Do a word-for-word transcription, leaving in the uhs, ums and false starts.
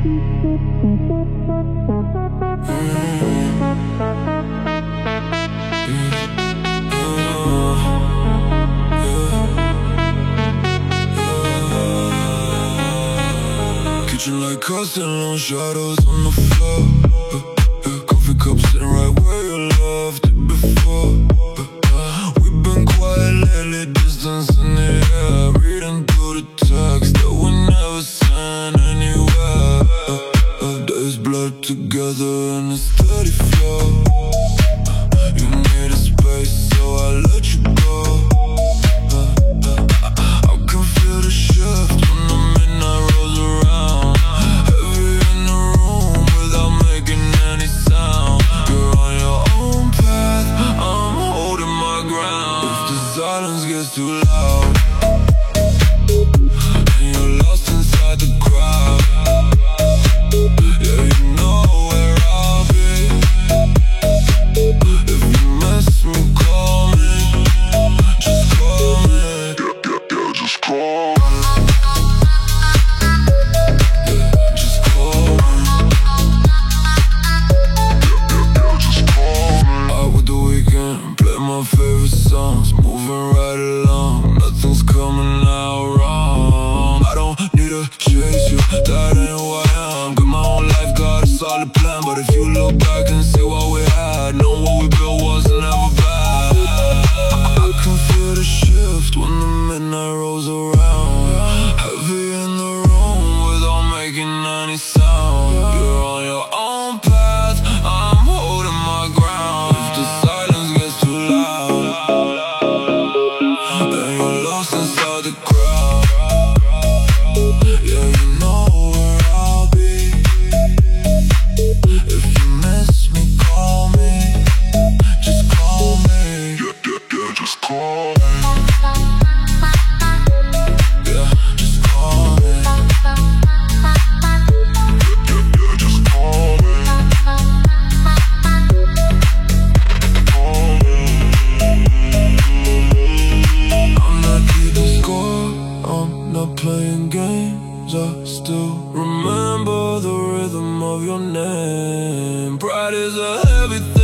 Kitchen like constant long shadows on the floor. uh, uh, Coffee cup sitting right where you left it before. uh, uh, We've been quiet lately, distance in the air, reading through the text that we never sent anywhere. uh, uh, Days blurred together in a steady flow. uh, You needed space, so I let you go. uh, uh, I can feel the shift when the midnight rolls around. Silence gets too loud and you're lost inside the crowd. Yeah, you know where I'll be. If you miss me, call me. Just call me. Yeah, yeah, yeah, just call me. Yeah, just call me. Yeah, yeah, yeah, just call me. Out with the weekend, play my favorite songs, moving right along, nothing's coming out wrong. I don't need to chase you, that ain't who I am. Got my own life, got a solid plan. But if you look back and see what we had, know what we built was never bad. I can feel the shift when the midnight rolls around. Heavy in the room without making any sound. You're on your own path, I'm holding my ground. If the silence gets too loud and you're lost inside the crowd, yeah, you know where I'll be. If you miss me, call me. Just call me. Yeah, yeah, yeah, just call me. Yeah, just call me. Yeah, yeah, yeah, just call me. Call me. I'm not keeping score, I'm not playing games. I still remember the rhythm of your name. Pride is a heavy